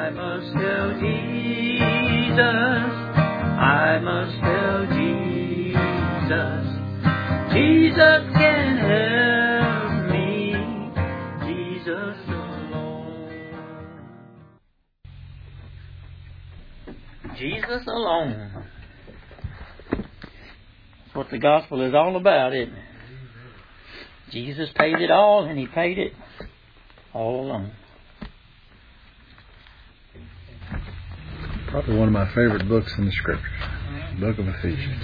I must tell Jesus. I must tell Jesus. Jesus can help me. Jesus alone. Jesus alone. That's what the gospel is all about, isn't it? Jesus paid it all, and He paid it all alone. Probably one of my favorite books in the Scriptures, the book of Ephesians.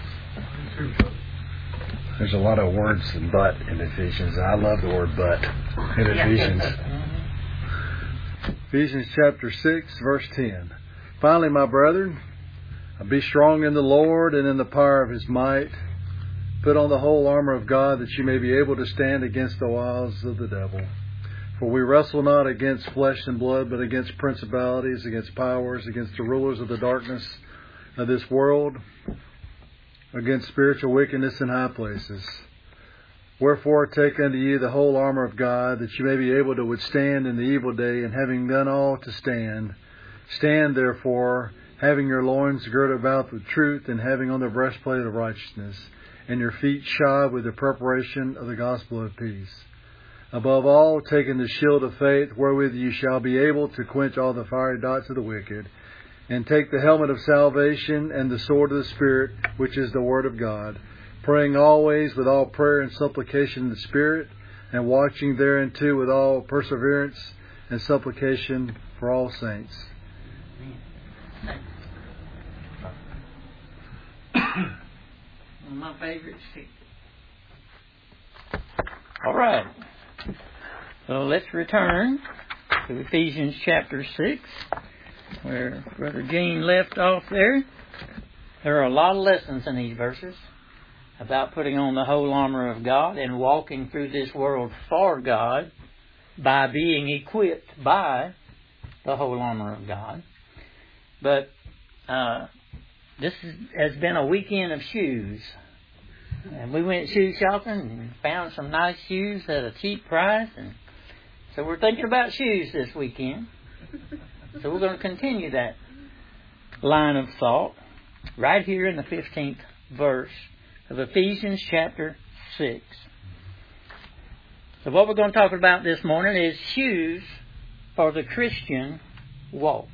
There's a lot of words "but" in Ephesians. I love the word "but" in Ephesians. Ephesians chapter 6, verse 10. Finally, my brethren, be strong in the Lord and in the power of His might. Put on the whole armor of God, that you may be able to stand against the wiles of the devil. For we wrestle not against flesh and blood, but against principalities, against powers, against the rulers of the darkness of this world, against spiritual wickedness in high places. Wherefore take unto you the whole armor of God, that you may be able to withstand in the evil day, and having done all to stand. Stand therefore, having your loins girded about with truth, and having on the breastplate of righteousness, and your feet shod with the preparation of the gospel of peace. Above all, taking the shield of faith, wherewith you shall be able to quench all the fiery darts of the wicked, and take the helmet of salvation and the sword of the Spirit, which is the Word of God, praying always with all prayer and supplication in the Spirit, and watching thereunto with all perseverance and supplication for all saints. One of my favorites. All right. So let's return to Ephesians chapter 6, where Brother Gene left off there. There are a lot of lessons in these verses about putting on the whole armor of God and walking through this world for God by being equipped by the whole armor of God. But this has been a weekend of shoes. And we went shoe shopping and found some nice shoes at a cheap price. And so we're thinking about shoes this weekend. So we're going to continue that line of thought right here in the 15th verse of Ephesians chapter 6. So what we're going to talk about this morning is shoes for the Christian walk.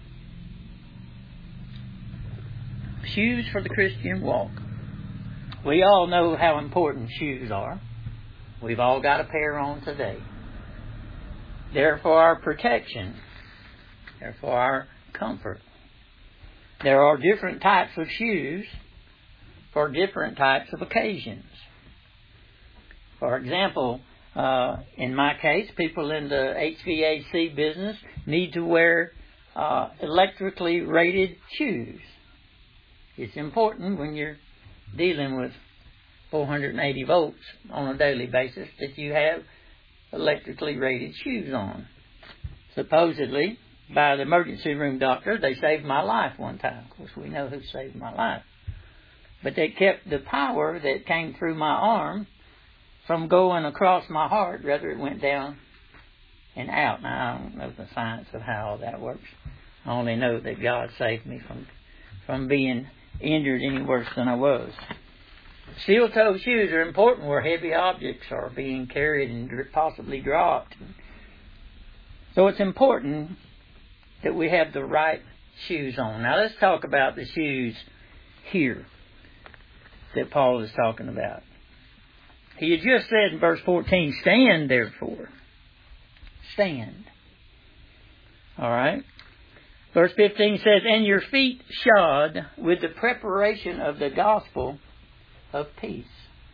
Shoes for the Christian walk. We all know how important shoes are. We've all got a pair on today. They're for our protection. They're for our comfort. There are different types of shoes for different types of occasions. For example, in my case, people in the HVAC business need to wear electrically rated shoes. It's important when you're dealing with 480 volts on a daily basis that you have electrically rated shoes on. Supposedly, by the emergency room doctor, they saved my life one time. Of course, we know who saved my life. But they kept the power that came through my arm from going across my heart, rather it went down and out. Now, I don't know the science of how all that works. I only know that God saved me from being injured any worse than I was. Steel-toe shoes are important where heavy objects are being carried and possibly dropped. So it's important that we have the right shoes on. Now let's talk about the shoes here that Paul is talking about. He had just said in verse 14, stand therefore. Stand. All right. Verse 15 says, and your feet shod with the preparation of the gospel of peace.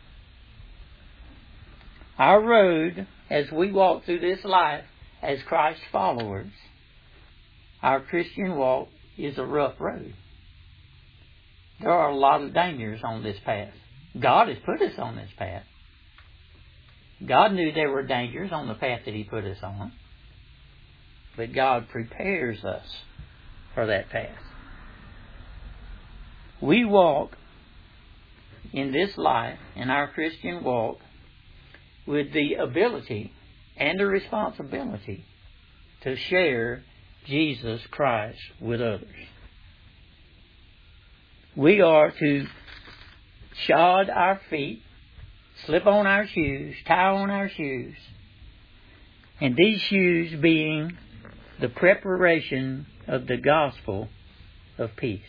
Our road, as we walk through this life as Christ's followers, our Christian walk is a rough road. There are a lot of dangers on this path. God has put us on this path. God knew there were dangers on the path that He put us on. But God prepares us for that path. We walk in this life, in our Christian walk, with the ability and the responsibility to share Jesus Christ with others. We are to shod our feet, slip on our shoes, tie on our shoes, and these shoes being the preparation of the gospel of peace.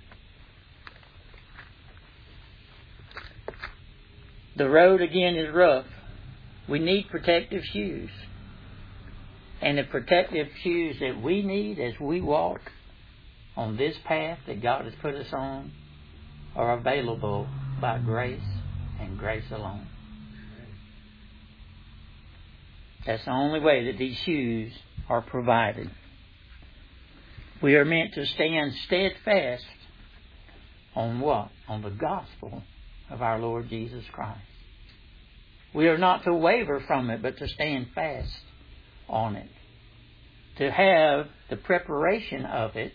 The road again is rough. We need protective shoes. And the protective shoes that we need as we walk on this path that God has put us on are available by grace and grace alone. That's the only way that these shoes are provided. We are meant to stand steadfast on what? On the gospel of our Lord Jesus Christ. We are not to waver from it, but to stand fast on it. To have the preparation of it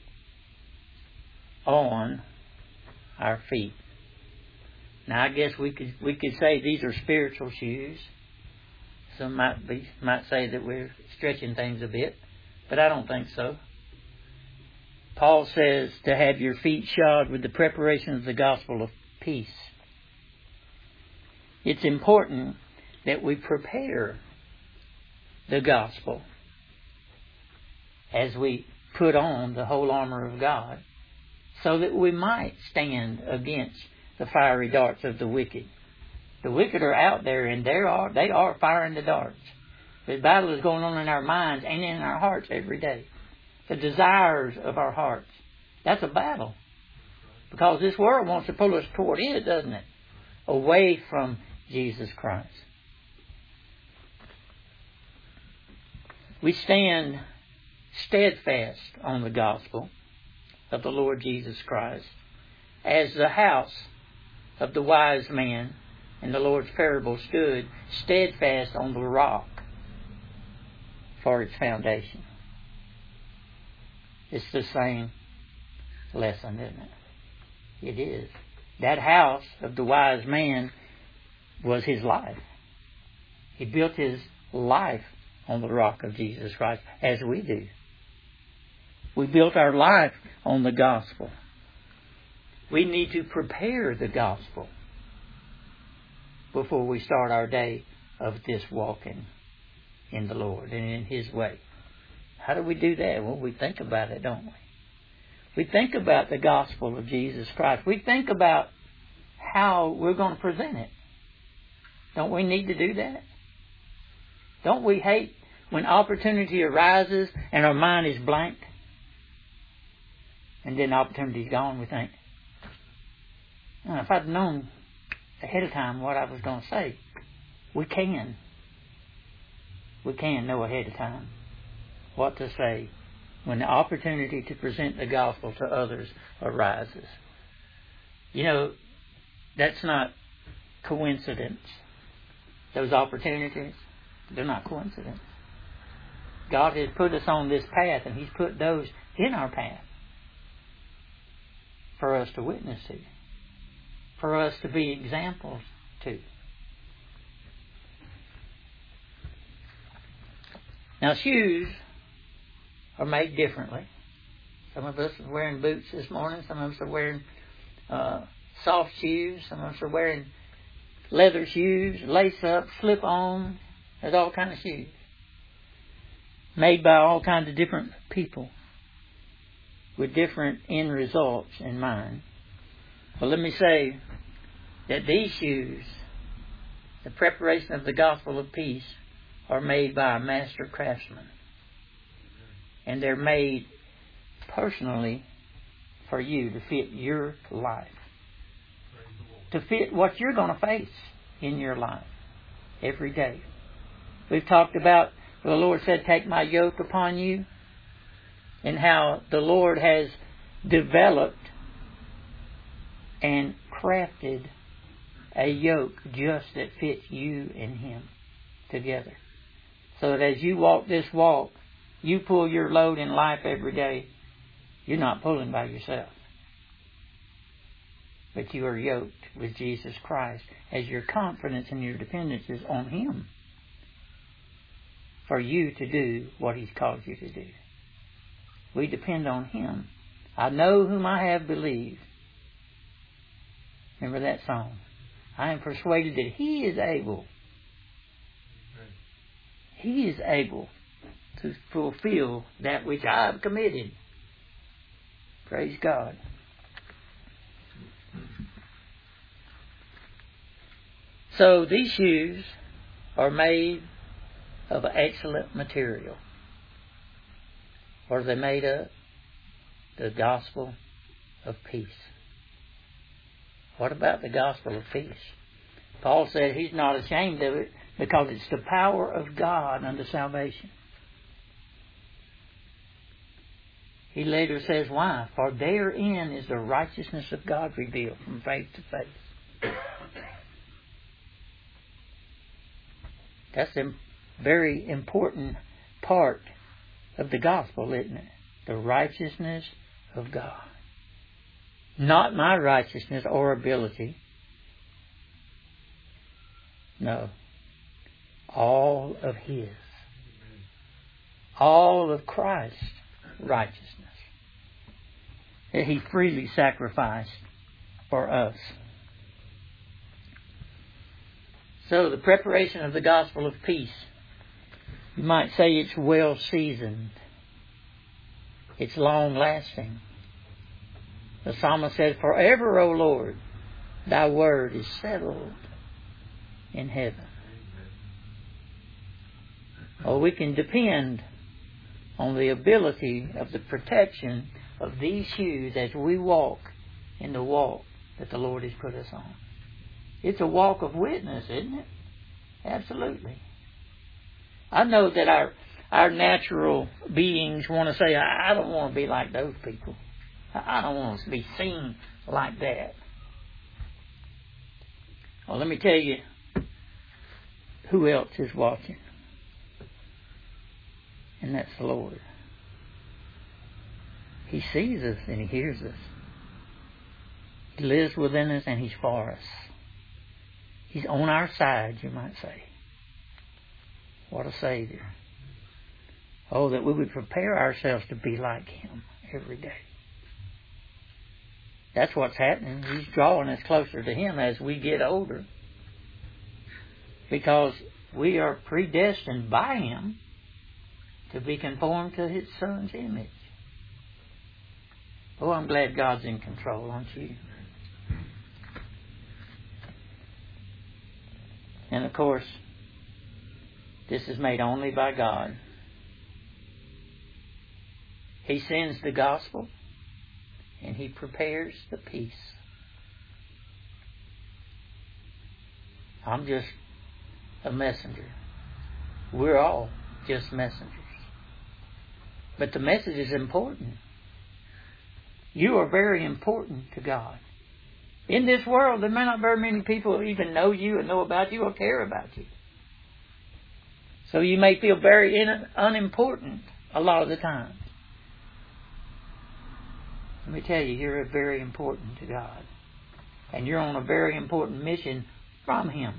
on our feet. Now, I guess we could say these are spiritual shoes. Some might say that we're stretching things a bit, but I don't think so. Paul says to have your feet shod with the preparation of the gospel of peace. It's important that we prepare the gospel as we put on the whole armor of God, so that we might stand against the fiery darts of the wicked. The wicked are out there, and they are firing the darts. The battle is going on in our minds and in our hearts every day. The desires of our hearts. That's a battle. Because this world wants to pull us toward it, doesn't it? Away from Jesus Christ. We stand steadfast on the gospel of the Lord Jesus Christ, as the house of the wise man in the Lord's parable stood steadfast on the rock for its foundation. It's the same lesson, isn't it? It is. That house of the wise man was his life. He built his life on the rock of Jesus Christ, as we do. We built our life on the gospel. We need to prepare the gospel before we start our day of this walking in the Lord and in His way. How do we do that? Well, we think about it, don't we? We think about the gospel of Jesus Christ. We think about how we're going to present it. Don't we need to do that? Don't we hate when opportunity arises and our mind is blank? And then the opportunity's gone, we think, if I'd known ahead of time what I was going to say. We can know ahead of time what to say when the opportunity to present the gospel to others arises. You know, that's not coincidence. Those opportunities, they're not coincidence. God has put us on this path, and He's put those in our path for us to witness to, for us to be examples to. Now, shoes are made differently. Some of us are wearing boots this morning. Some of us are wearing soft shoes. Some of us are wearing leather shoes, lace-up, slip-on. There's all kinds of shoes made by all kinds of different people with different end results in mind. Well, let me say that these shoes, the preparation of the gospel of peace, are made by a master craftsman. And they're made personally for you to fit your life. To fit what you're going to face in your life every day. We've talked about, the Lord said, take my yoke upon you, and how the Lord has developed and crafted a yoke just that fits you and Him together. So that as you walk this walk, you pull your load in life every day, you're not pulling by yourself. But you are yoked with Jesus Christ as your confidence and your dependence is on Him for you to do what He's called you to do. We depend on Him. I know whom I have believed. Remember that song? I am persuaded that He is able. He is able to fulfill that which I have committed. Praise God. So these shoes are made of excellent material. What are they made of? The gospel of peace. What about the gospel of peace? Paul said he's not ashamed of it because it's the power of God unto salvation. He later says, why? For therein is the righteousness of God revealed from faith to faith. That's a very important part of the gospel, isn't it? The righteousness of God. Not my righteousness or ability. No. All of His. All of Christ's righteousness that He freely sacrificed for us. So the preparation of the gospel of peace, you might say it's well seasoned. It's long lasting. The psalmist said, forever, O Lord, thy word is settled in heaven. Oh, we can depend on the ability of the protection of these shoes as we walk in the walk that the Lord has put us on. It's a walk of witness, isn't it? Absolutely. I know that our natural beings want to say, I don't want to be like those people. I don't want to be seen like that. Well, let me tell you who else is watching. And that's the Lord. He sees us and He hears us. He lives within us and He's for us. He's on our side, you might say. What a Savior. Oh, that we would prepare ourselves to be like Him every day. That's what's happening. He's drawing us closer to Him as we get older. Because we are predestined by Him to be conformed to His Son's image. Oh, I'm glad God's in control, aren't you? And of course, this is made only by God. He sends the gospel and He prepares the peace. I'm just a messenger. We're all just messengers. But the message is important. You are very important to God. In this world, there may not very many people even know you and know about you or care about you. So you may feel very unimportant a lot of the time. Let me tell you, you're very important to God. And you're on a very important mission from Him.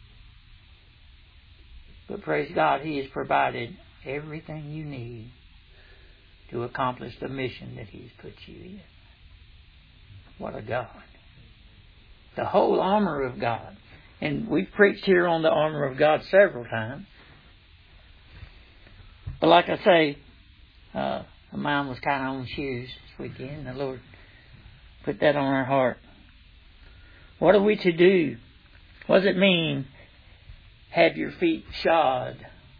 But praise God, He has provided everything you need to accomplish the mission that He's put you in. What a God. The whole armor of God. And we've preached here on the armor of God several times. But like I say, mine was kind of on shoes this weekend. The Lord put that on our heart. What are we to do? What does it mean, have your feet shod?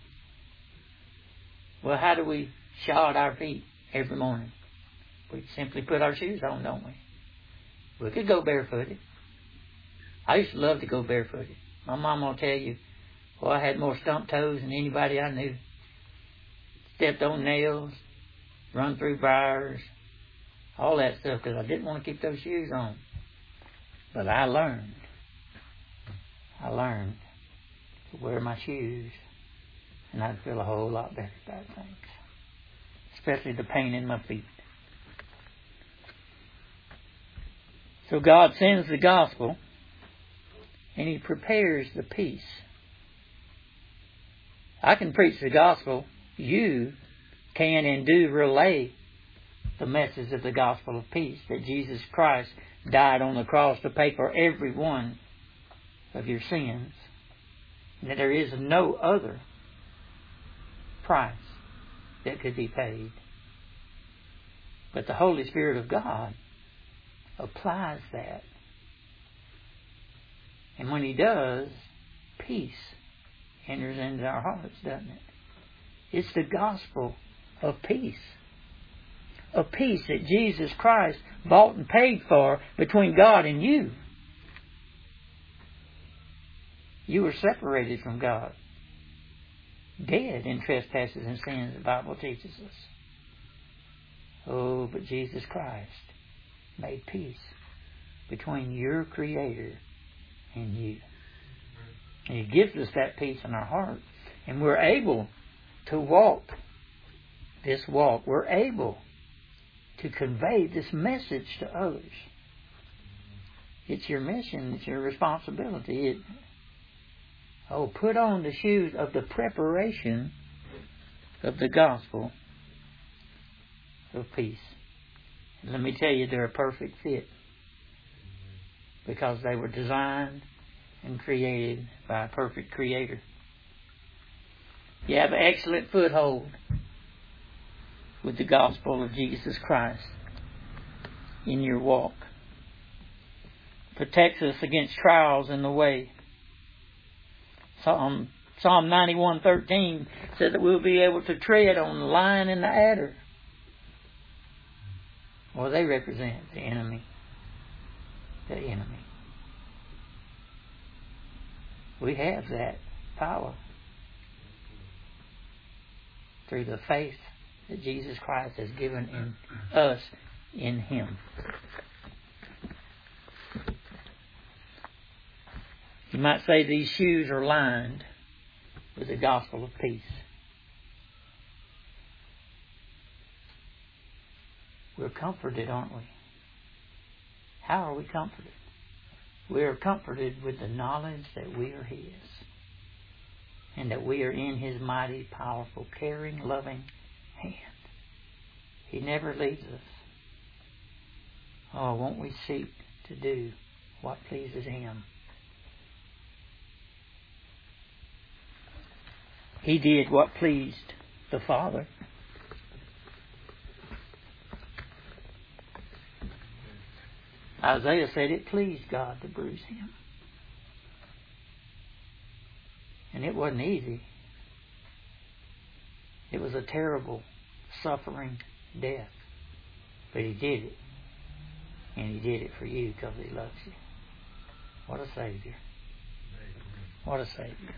Well, how do we shod our feet every morning? We simply put our shoes on, don't we? We could go barefooted. I used to love to go barefooted. My mom will tell you, well, I had more stump toes than anybody I knew. Stepped on nails, run through briars, all that stuff because I didn't want to keep those shoes on. But I learned to wear my shoes and I'd feel a whole lot better about things. Especially the pain in my feet. So God sends the gospel and He prepares the peace. I can preach the gospel. You can and do relay the message of the gospel of peace, that Jesus Christ died on the cross to pay for every one of your sins, and that there is no other price that could be paid. But the Holy Spirit of God applies that. And when He does, peace enters into our hearts, doesn't it? It's the gospel of peace. A peace that Jesus Christ bought and paid for between God and you. You were separated from God, dead in trespasses and sins, the Bible teaches us. Oh, but Jesus Christ made peace between your Creator and you. And He gives us that peace in our heart. And we're able to walk this walk. We're able to convey this message to others. It's your mission. It's your responsibility. Put on the shoes of the preparation of the gospel of peace. And let me tell you, they're a perfect fit, because they were designed and created by a perfect Creator. You have an excellent foothold with the gospel of Jesus Christ in your walk. Protects us against trials in the way. Psalm 91:13 says that we'll be able to tread on the lion and the adder. Well, they represent the enemy. The enemy. We have that power through the faith that Jesus Christ has given in us in Him. You might say these shoes are lined with the gospel of peace. We're comforted, aren't we? How are we comforted? We are comforted with the knowledge that we are His, and that we are in His mighty, powerful, caring, loving hand. He never leaves us. Oh, won't we seek to do what pleases Him? He did what pleased the Father. Isaiah said it pleased God to bruise Him. And it wasn't easy. It was a terrible, suffering death. But He did it. And He did it for you because He loves you. What a Savior. What a Savior.